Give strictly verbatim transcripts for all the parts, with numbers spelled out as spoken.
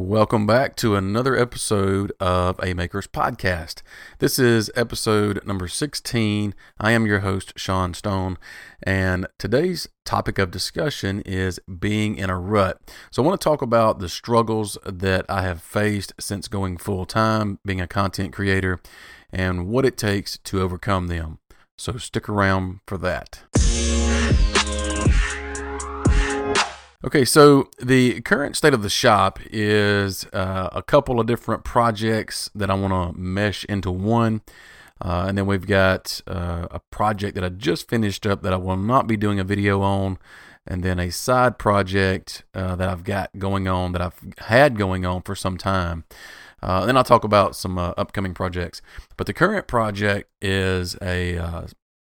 Welcome back to another episode of A Maker's Podcast. This is episode number sixteen. I am your host, Sean Stone, and today's topic of discussion is being in a rut. So I want to talk about the struggles that I have faced since going full-time, being a content creator, and what it takes to overcome them. So stick around for that. Okay, so the current state of the shop is uh, a couple of different projects that I want to mesh into one. Uh, and then we've got uh, a project that I just finished up that I will not be doing a video on. And then a side project uh, that I've got going on that I've had going on for some time. Uh, then I'll talk about some uh, upcoming projects. But the current project is a uh,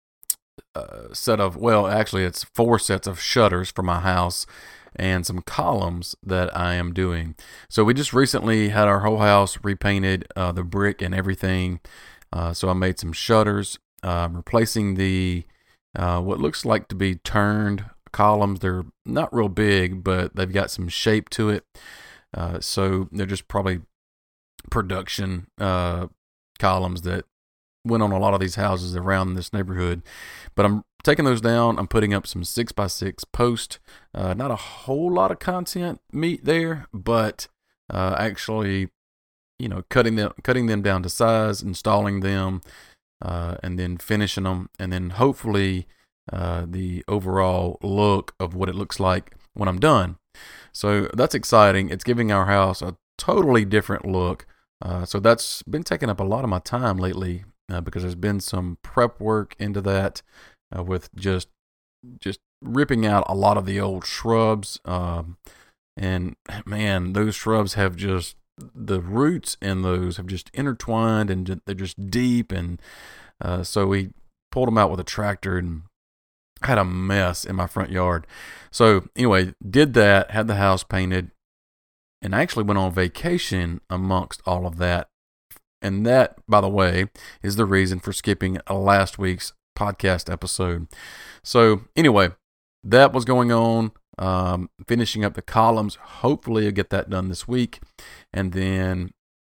uh, set of, well, actually it's four sets of shutters for my house and some columns that I am doing. So we just recently had our whole house repainted, uh, the brick and everything. Uh, so I made some shutters, uh, replacing the uh, what looks like to be turned columns. They're not real big, but they've got some shape to it. Uh, so they're just probably production uh, columns that went on a lot of these houses around this neighborhood. But I'm taking those down. I'm putting up some six by six posts. Uh, not a whole lot of content meat there, but uh, actually, you know, cutting them, cutting them down to size, installing them, uh, and then finishing them, and then hopefully uh, the overall look of what it looks like when I'm done. So that's exciting. It's giving our house a totally different look. Uh, so that's been taking up a lot of my time lately. Uh, because there's been some prep work into that uh, with just just ripping out a lot of the old shrubs. Um, and man, those shrubs have just, the roots in those have just intertwined and they're just deep. And uh, so we pulled them out with a tractor and had a mess in my front yard. So anyway, did that, had the house painted, and I actually went on vacation amongst all of that. And that, by the way, is the reason for skipping last week's podcast episode. So anyway, that was going on, um, finishing up the columns. Hopefully I'll get that done this week. And then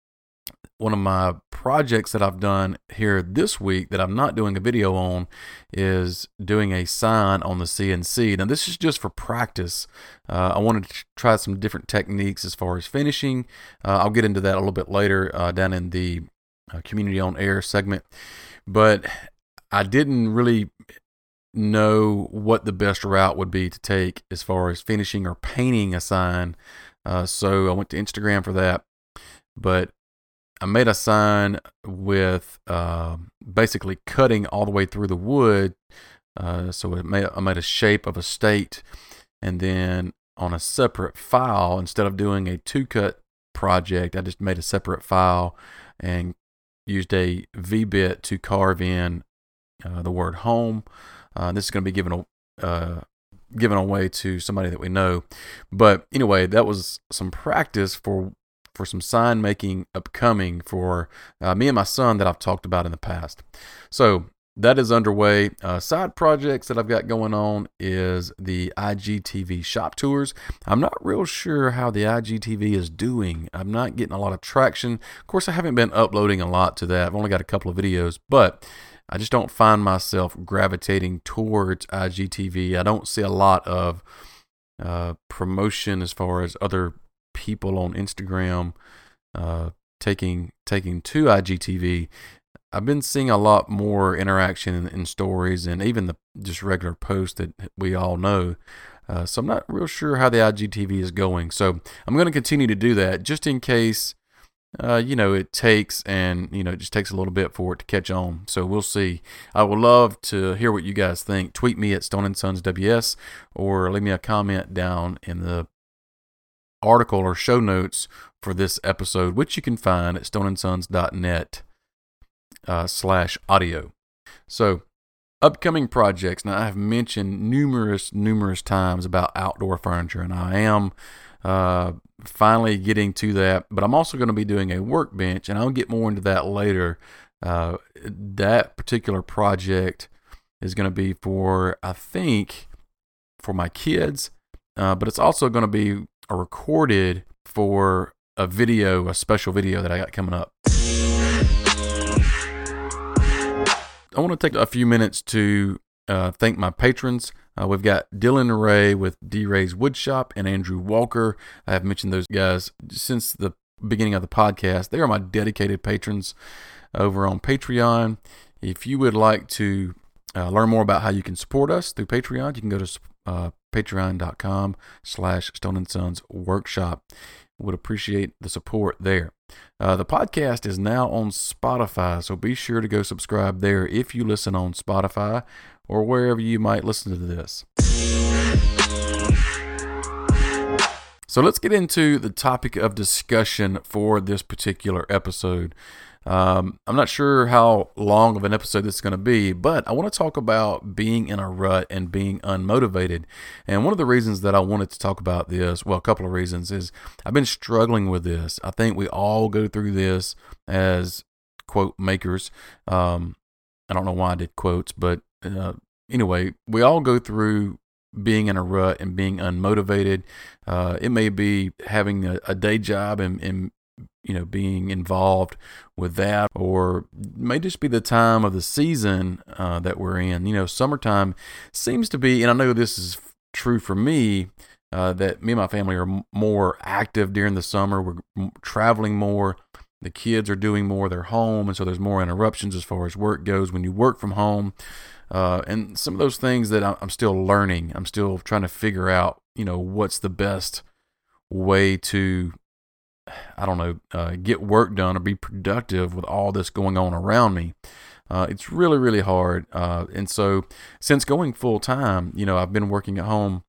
one of my projects that I've done here this week that I'm not doing a video on is doing a sign on the C N C. Now this is just for practice. Uh, I wanted to try some different techniques as far as finishing. Uh, I'll get into that a little bit later uh, down in the uh, Community on Air segment. But I didn't really know what the best route would be to take as far as finishing or painting a sign. Uh, so I went to Instagram for that. But I made a sign with uh, basically cutting all the way through the wood. Uh, so it made, I made a shape of a state, and then on a separate file, instead of doing a two-cut project, I just made a separate file and used a V-bit to carve in uh, the word home. Uh, this is going to be given a, uh, given away to somebody that we know. But anyway, that was some practice for for some sign making upcoming for uh, me and my son that I've talked about in the past. So that is underway. Uh, side projects that I've got going on is the I G T V shop tours. I'm not real sure how the I G T V is doing. I'm not getting a lot of traction. Of course, I haven't been uploading a lot to that. I've only got a couple of videos, but I just don't find myself gravitating towards I G T V. I don't see a lot of uh, promotion as far as other people on Instagram uh, taking taking to I G T V. I've been seeing a lot more interaction in, in stories and even the just regular posts that we all know. Uh, so I'm not real sure how the I G T V is going. So I'm going to continue to do that just in case, uh, you know, it takes and, you know, it just takes a little bit for it to catch on. So we'll see. I would love to hear what you guys think. Tweet me at Stone and Sons W S or leave me a comment down in the article or show notes for this episode, which you can find at stoneandsons.net uh, slash audio. So upcoming projects. Now I have mentioned numerous, numerous times about outdoor furniture, and I am uh, finally getting to that, but I'm also going to be doing a workbench, and I'll get more into that later. Uh, that particular project is going to be for, I think, for my kids, uh, but it's also going to be recorded for a video, a special video that I got coming up. I want to take a few minutes to uh, thank my patrons. Uh, we've got Dylan Ray with D. Ray's Woodshop and Andrew Walker. I have mentioned those guys since the beginning of the podcast. They are my dedicated patrons over on Patreon. If you would like to uh, learn more about how you can support us through Patreon, you can go to uh, patreon.com slash Stone and Sons Workshop. Would appreciate the support there. Uh, the podcast is now on Spotify, so be sure to go subscribe there if you listen on Spotify or wherever you might listen to this. So let's get into the topic of discussion for this particular episode. Um, I'm not sure how long of an episode this is going to be, but I want to talk about being in a rut and being unmotivated. And one of the reasons that I wanted to talk about this, well, a couple of reasons, is I've been struggling with this. I think we all go through this as quote makers. Um, I don't know why I did quotes, but uh, anyway, we all go through being in a rut and being unmotivated. Uh, it may be having a, a day job and, and you know, being involved with that, or it may just be the time of the season uh, that we're in. You know, summertime seems to be, and I know this is true for me, uh, that me and my family are m- more active during the summer. We're m- traveling more. The kids are doing more. They're home, and so there's more interruptions as far as work goes when you work from home. Uh, and some of those things that I'm still learning. I'm still trying to figure out, you know, what's the best way to, I don't know, uh, get work done or be productive with all this going on around me. Uh, it's really, really hard. Uh, and so since going full time, you know, I've been working at home,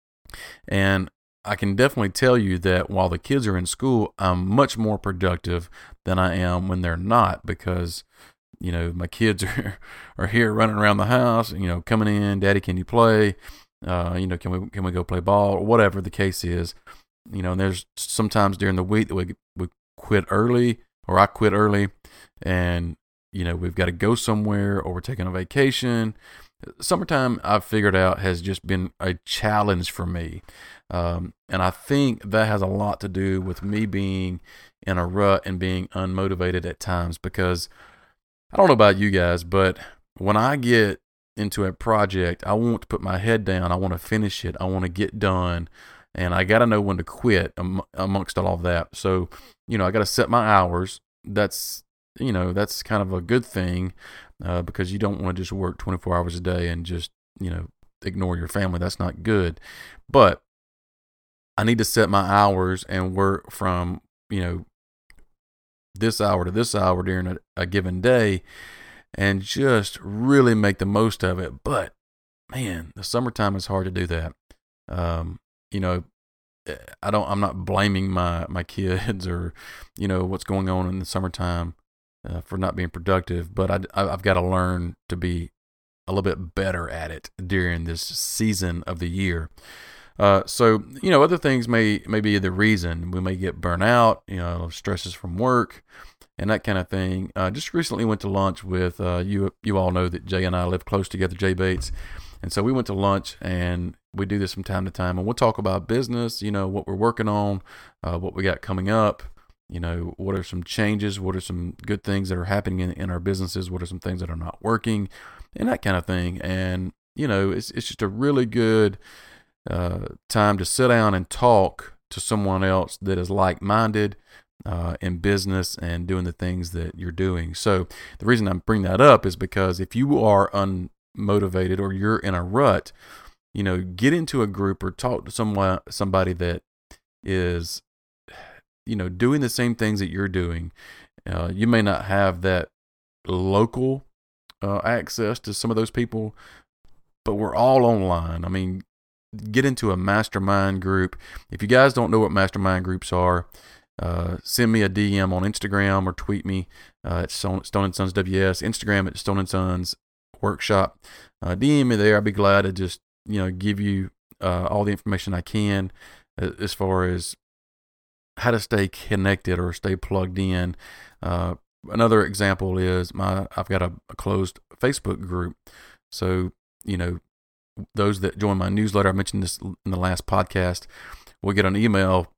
and I can definitely tell you that while the kids are in school, I'm much more productive than I am when they're not, because, you know, my kids are, are here running around the house, you know, coming in, Daddy, can you play? Uh, you know, can we, can we go play ball, or whatever the case is. You know, and there's sometimes during the week that we we quit early, or I quit early, and, you know, we've got to go somewhere, or we're taking a vacation. Summertime, I've figured out, has just been a challenge for me. Um, and I think that has a lot to do with me being in a rut and being unmotivated at times, because I don't know about you guys, but when I get into a project, I want to put my head down. I want to finish it. I want to get done. And I got to know when to quit am- amongst all of that. So, you know, I got to set my hours. That's, you know, that's kind of a good thing, uh, because you don't want to just work twenty-four hours a day and just, you know, ignore your family. That's not good. But I need to set my hours and work from, you know, this hour to this hour during a, a given day, and just really make the most of it. But man, the summertime is hard to do that. Um, you know, I don't, I'm not blaming my, my kids or, you know, what's going on in the summertime uh, for not being productive, but I, I've got to learn to be a little bit better at it during this season of the year. Uh, so, you know, other things may, may be the reason. We may get burnt out, you know, stresses from work and that kind of thing. Uh, just recently went to lunch with, uh, you, you all know that Jay and I live close together, Jay Bates. And so we went to lunch, and we do this from time to time, and we'll talk about business, you know, what we're working on, uh, what we got coming up, you know, what are some changes, what are some good things that are happening in, in our businesses, what are some things that are not working, and that kind of thing. And, you know, it's it's just a really good uh, time to sit down and talk to someone else that is like-minded uh, in business and doing the things that you're doing. So the reason I bring that up is because if you are un motivated or you're in a rut, you know, get into a group or talk to someone, somebody that is, you know, doing the same things that you're doing. Uh, you may not have that local uh, access to some of those people, but we're all online. I mean, get into a mastermind group. If you guys don't know what mastermind groups are, uh, send me a D M on Instagram or tweet me uh, at Stone, Stone and Sons W S, Instagram at Stone and Sons Workshop. Uh, D M me there. I'd be glad to just, you know, give you uh, all the information I can as far as how to stay connected or stay plugged in. Uh, another example is my I've got a, a closed Facebook group. So, you know, those that join my newsletter, I mentioned this in the last podcast, will get an email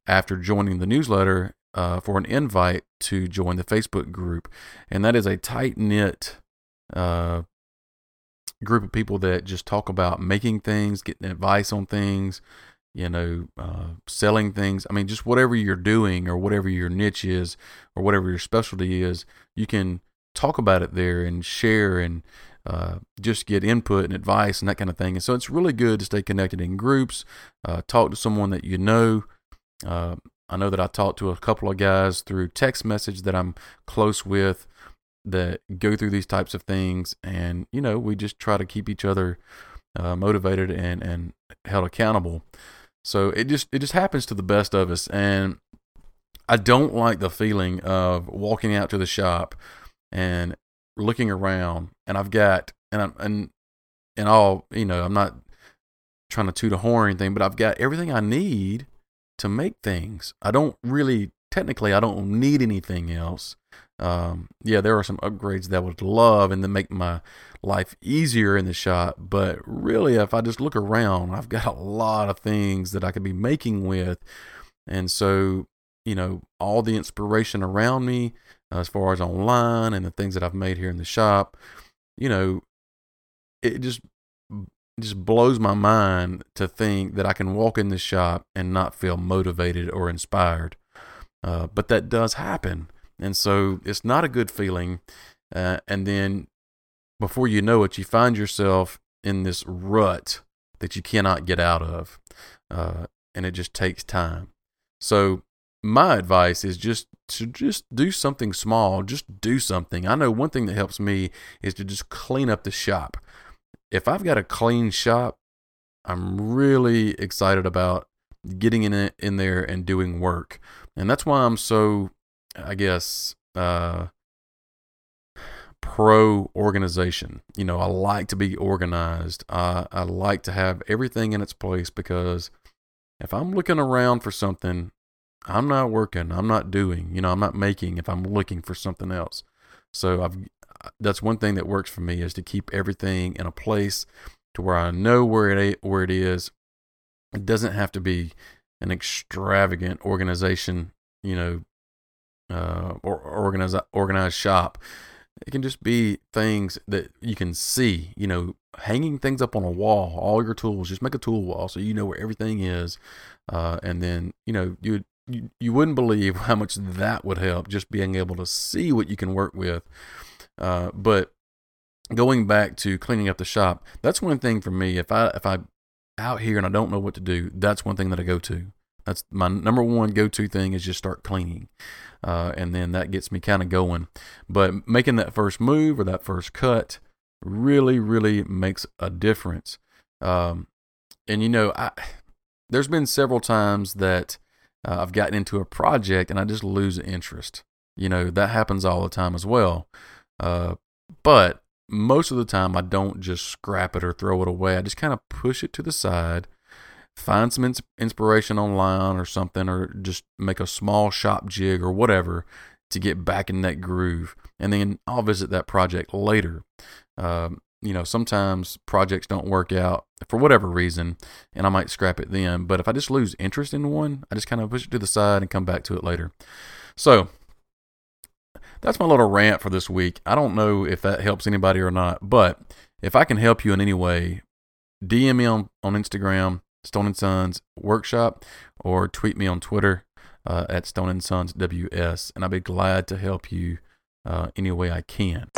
after joining the newsletter uh, for an invite to join the Facebook group. And that is a tight-knit uh, group of people that just talk about making things, getting advice on things, you know, uh, selling things. I mean, just whatever you're doing or whatever your niche is or whatever your specialty is, you can talk about it there and share and uh, just get input and advice and that kind of thing. And so it's really good to stay connected in groups, uh, talk to someone that you know. Uh, I know that I talked to a couple of guys through text message that I'm close with that go through these types of things. And, you know, we just try to keep each other uh, motivated and, and held accountable. So it just it just happens to the best of us. And I don't like the feeling of walking out to the shop and looking around, and I've got, and I'm, and, and all, you know, I'm not trying to toot a horn or anything, but I've got everything I need to make things. I don't really, technically, I don't need anything else. Um, yeah, there are some upgrades that I would love and then make my life easier in the shop. But really, if I just look around, I've got a lot of things that I could be making with. And so, you know, all the inspiration around me, uh, as far as online and the things that I've made here in the shop, you know, it just, it just blows my mind to think that I can walk in the shop and not feel motivated or inspired. Uh, but that does happen. And so it's not a good feeling. Uh, and then before you know it, you find yourself in this rut that you cannot get out of. Uh, and it just takes time. So my advice is just to just do something small. Just do something. I know one thing that helps me is to just clean up the shop. If I've got a clean shop, I'm really excited about getting in it, in there and doing work. And that's why I'm so, I guess, uh, pro organization. You know, I like to be organized. I, I like to have everything in its place, because if I'm looking around for something, I'm not working, I'm not doing, you know, I'm not making if I'm looking for something else. So I've, that's one thing that works for me, is to keep everything in a place to where I know where it, where it is. It doesn't have to be an extravagant organization, you know, uh, or organized, organized shop. It can just be things that you can see, you know, hanging things up on a wall, all your tools. Just make a tool wall so you know where everything is. Uh, and then, you know, you, you, you wouldn't believe how much that would help, just being able to see what you can work with. Uh, but going back to cleaning up the shop, that's one thing for me. If I, if I'm out here and I don't know what to do, that's one thing that I go to. That's my number one go-to thing, is just start cleaning. Uh, and then that gets me kind of going. But making that first move or that first cut really, really makes a difference. Um, and, you know, I, there's been several times that uh, I've gotten into a project and I just lose interest. You know, that happens all the time as well. Uh, but most of the time I don't just scrap it or throw it away. I just kind of push it to the side, find some ins- inspiration online or something, or just make a small shop jig or whatever to get back in that groove. And then I'll visit that project later. Um, you know, sometimes projects don't work out for whatever reason, and I might scrap it then. But if I just lose interest in one, I just kind of push it to the side and come back to it later. So that's my little rant for this week. I don't know if that helps anybody or not, but if I can help you in any way, D M me on, on Instagram, Stone and Sons Workshop, or tweet me on Twitter uh, at Stone and Sons W S, and I'll be glad to help you uh, any way I can.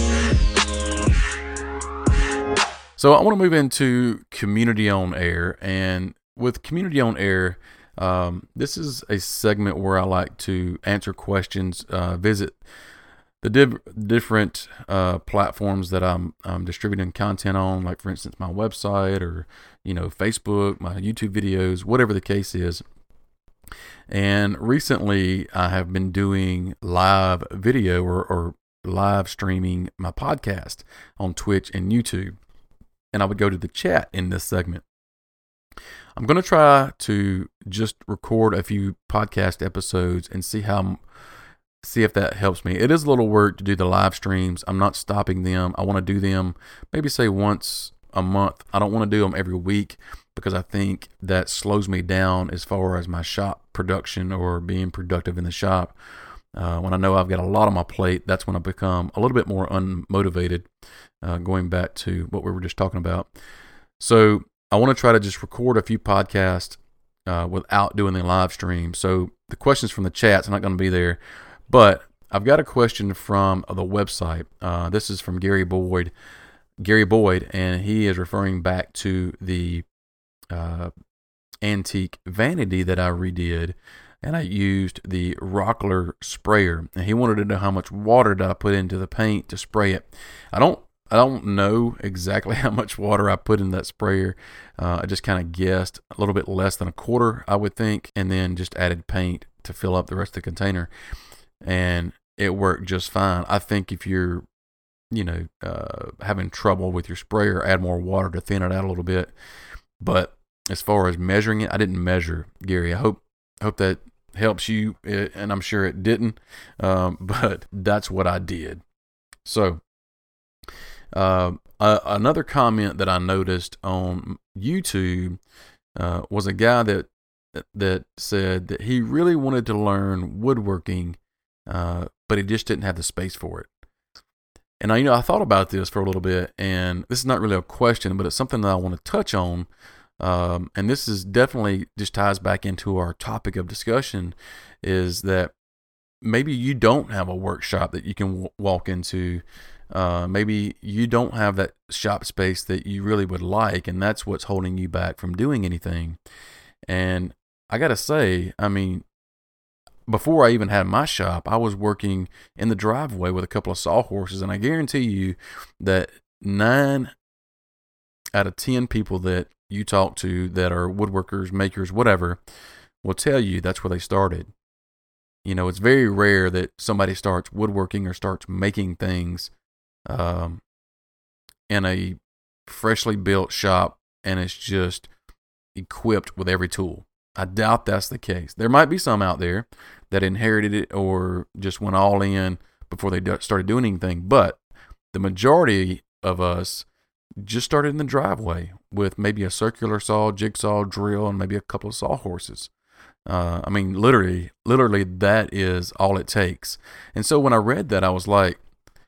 So I want to move into Community on Air, and with Community on Air, um, this is a segment where I like to answer questions, uh, visit the div- different uh, platforms that I'm, I'm distributing content on, like for instance my website, or you know, Facebook, my YouTube videos, whatever the case is. And recently I have been doing live video or, or live streaming my podcast on Twitch and YouTube, and I would go to the chat in this segment. I'm going to try to just record a few podcast episodes and see how, see if that helps me. It is a little work to do the live streams. I'm not stopping them. I want to do them maybe say once a month. I don't want to do them every week because I think that slows me down as far as my shop production or being productive in the shop. Uh, when I know I've got a lot on my plate, that's when I become a little bit more unmotivated, uh, going back to what we were just talking about. So I want to try to just record a few podcasts uh, without doing the live stream. So the questions from the chats are not going to be there, but I've got a question from the website. Uh, this is from Gary Boyd, Gary Boyd, and he is referring back to the uh, antique vanity that I redid. And I used the Rockler sprayer, and he wanted to know how much water did I put into the paint to spray it. I don't, I don't know exactly how much water I put in that sprayer. Uh, I just kind of guessed a little bit less than a quarter, I would think, and then just added paint to fill up the rest of the container, and it worked just fine. I think if you're, you know, uh, having trouble with your sprayer, add more water to thin it out a little bit. But as far as measuring it, I didn't measure, Gary. I hope. Hope that helps you, and I'm sure it didn't, um, but that's what I did. So, uh, uh, another comment that I noticed on YouTube uh, was a guy that that said that he really wanted to learn woodworking, uh, but he just didn't have the space for it. And I, you know, I thought about this for a little bit, and this is not really a question, but it's something that I want to touch on. Um, and this is definitely just ties back into our topic of discussion, is that maybe you don't have a workshop that you can w- walk into. Uh, maybe you don't have that shop space that you really would like, and that's what's holding you back from doing anything. And I got to say, I mean, before I even had my shop, I was working in the driveway with a couple of sawhorses, and I guarantee you that nine out of ten people that you talk to that are woodworkers, makers, whatever, will tell you that's where they started. You know, it's very rare that somebody starts woodworking or starts making things um, in a freshly built shop and it's just equipped with every tool. I doubt that's the case. There might be some out there that inherited it or just went all in before they started doing anything, but the majority of us just started in the driveway with maybe a circular saw, jigsaw, drill, and maybe a couple of sawhorses. Uh, I mean, literally, literally, that is all it takes. And so when I read that, I was like,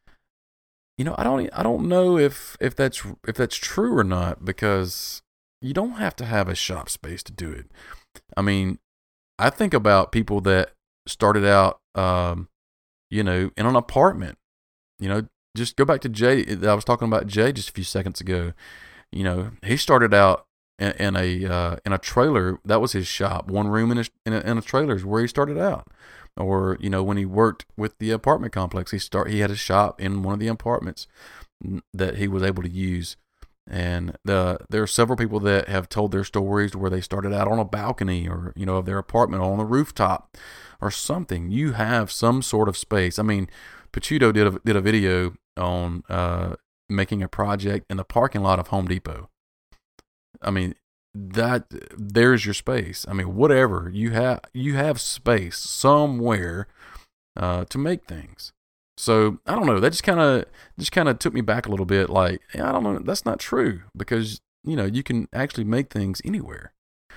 you know, I don't, I don't know if if that's if that's true or not, because you don't have to have a shop space to do it. I mean, I think about people that started out, um, you know, in an apartment. You know, just go back to Jay. I was talking about Jay just a few seconds ago. You know, he started out in, in a uh, in a trailer. That was his shop. One room in a, in a in a trailer is where he started out. Or, you know, when he worked with the apartment complex, he start he had a shop in one of the apartments that he was able to use. And the there are several people that have told their stories where they started out on a balcony or, you know, of their apartment or on the rooftop or something. You have some sort of space. I mean, Pachuto did a, did a video on uh, making a project in the parking lot of Home Depot. I mean, that there's your space. I mean, whatever you have, you have space somewhere uh, to make things. So I don't know. That just kind of just kind of took me back a little bit. Like, yeah, I don't know. That's not true, because you know you can actually make things anywhere.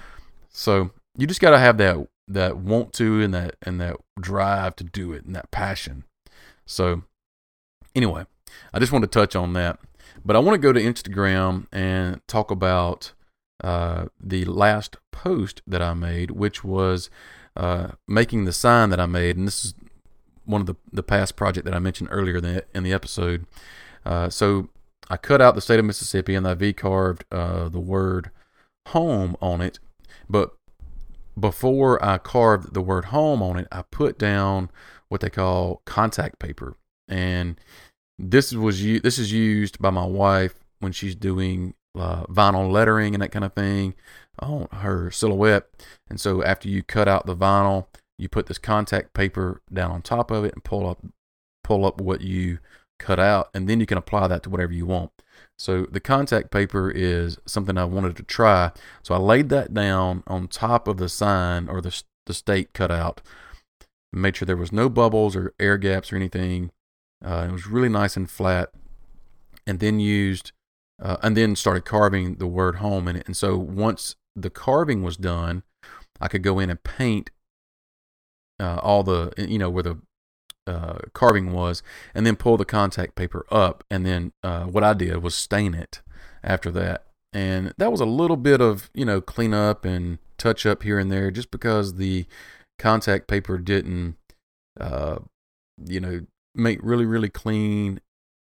So you just got to have that that want to and that and that drive to do it and that passion. So anyway, I just want to touch on that. But I want to go to Instagram and talk about uh, the last post that I made, which was uh, making the sign that I made. And this is one of the, the past project that I mentioned earlier in the, in the episode. Uh, so I cut out the state of Mississippi and I V-carved uh, the word home on it. But before I carved the word home on it, I put down what they call contact paper. And this was this is used by my wife when she's doing uh, vinyl lettering and that kind of thing on her silhouette. And so after you cut out the vinyl, you put this contact paper down on top of it and pull up pull up what you cut out, and then you can apply that to whatever you want. So the contact paper is something I wanted to try. So I laid that down on top of the sign or the the state cutout, made sure there was no bubbles or air gaps or anything. Uh, it was really nice and flat, and then used uh, and then started carving the word home in it. And so once the carving was done, I could go in and paint uh, all the, you know, where the uh, carving was, and then pull the contact paper up. And then uh, what I did was stain it after that. And that was a little bit of, you know, clean up and touch up here and there, just because the contact paper didn't, uh, you know, make really, really clean,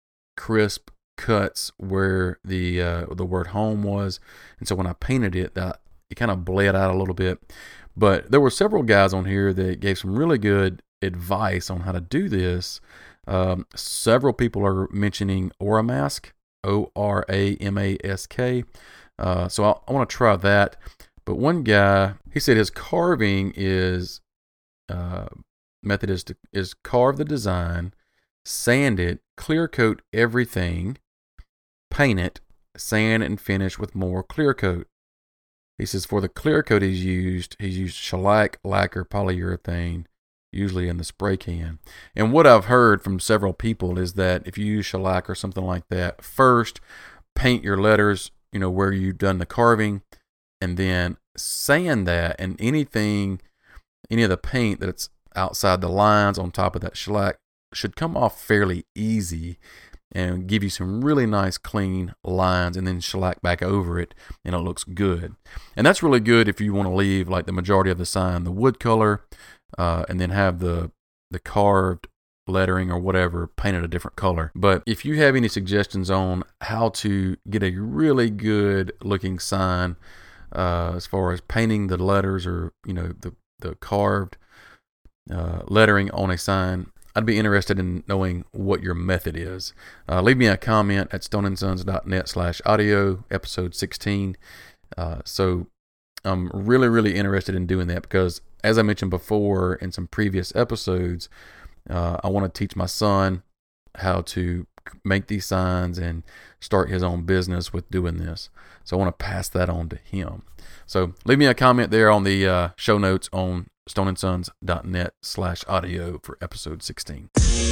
crisp cuts where the uh, the word home was. And so when I painted it, that it kind of bled out a little bit. But there were several guys on here that gave some really good advice on how to do this. Um, several people are mentioning Oramask, O R A M A S K. Uh, so I, I want to try that. But one guy, he said his carving is uh, method is to is carve the design, sand it, clear coat everything, paint it, sand and finish with more clear coat. He says for the clear coat he's used, he's used shellac, lacquer, polyurethane, usually in the spray can. And what I've heard from several people is that if you use shellac or something like that, first paint your letters, you know, where you've done the carving, and then sand that, and anything, any of the paint that's outside the lines on top of that shellac should come off fairly easy and give you some really nice clean lines, and then shellac back over it and it looks good. And that's really good if you want to leave like the majority of the sign the wood color, uh, and then have the the carved lettering or whatever painted a different color. But if you have any suggestions on how to get a really good looking sign, uh, as far as painting the letters or, you know, the, the carved uh, lettering on a sign, I'd be interested in knowing what your method is. Uh, leave me a comment at stoneandsons.net slash audio, episode sixteen. Uh, so I'm really, really interested in doing that because, as I mentioned before in some previous episodes, uh, I want to teach my son how to make these signs and start his own business with doing this. So I want to pass that on to him. So leave me a comment there on the uh, show notes on stoneandsons.net slash audio for episode sixteen.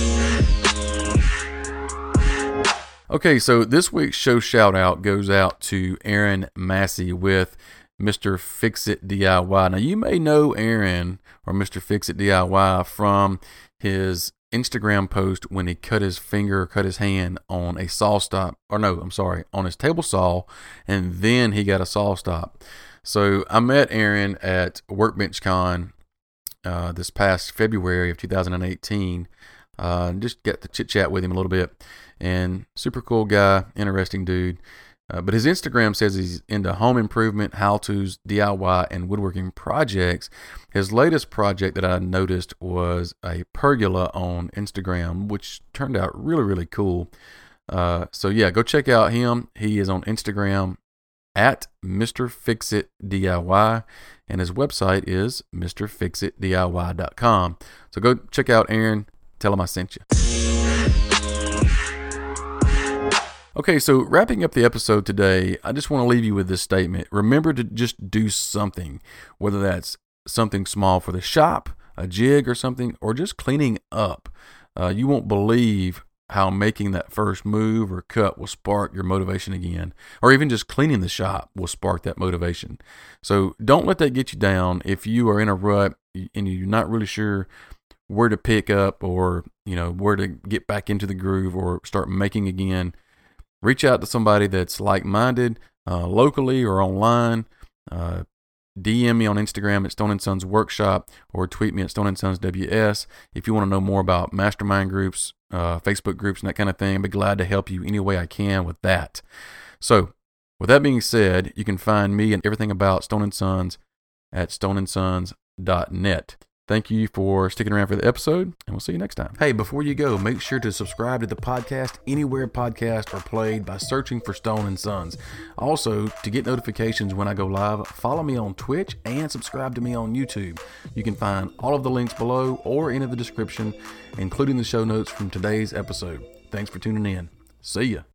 Okay, so this week's show shout out goes out to Aaron Massey with Mister Fix-It D I Y. Now, you may know Aaron or Mister Fix-It D I Y from his Instagram post when he cut his finger, cut his hand on a saw stop, or no, I'm sorry, on his table saw, and then he got a saw stop. So I met Aaron at Workbench Con uh, this past February of two thousand eighteen. Uh, just got to chit chat with him a little bit, and super cool guy, interesting dude. Uh, but his Instagram says he's into home improvement, how-tos, D I Y, and woodworking projects. His latest project that I noticed was a pergola on Instagram, which turned out really, really cool. Uh, so yeah, go check out him. He is on Instagram at Mister Fixit D I Y, and his website is Mister Fixit D I Y dot com. So go check out Aaron. Tell him I sent you. Okay, so wrapping up the episode today, I just want to leave you with this statement. Remember to just do something, whether that's something small for the shop, a jig or something, or just cleaning up. Uh, you won't believe how making that first move or cut will spark your motivation again, or even just cleaning the shop will spark that motivation. So don't let that get you down. If you are in a rut and you're not really sure where to pick up, or, you know, where to get back into the groove or start making again, reach out to somebody that's like-minded, uh, locally or online. Uh, D M me on Instagram at Stone and Sons Workshop, or tweet me at Stone and Sons W S if you want to know more about mastermind groups, uh, Facebook groups, and that kind of thing. I'd be glad to help you any way I can with that. So, with that being said, you can find me and everything about Stone and Sons at stone and sons dot net. Thank you for sticking around for the episode, and we'll see you next time. Hey, before you go, make sure to subscribe to the podcast anywhere podcasts are played by searching for Stone and Sons. Also, to get notifications when I go live, follow me on Twitch and subscribe to me on YouTube. You can find all of the links below or in the description, including the show notes from today's episode. Thanks for tuning in. See ya.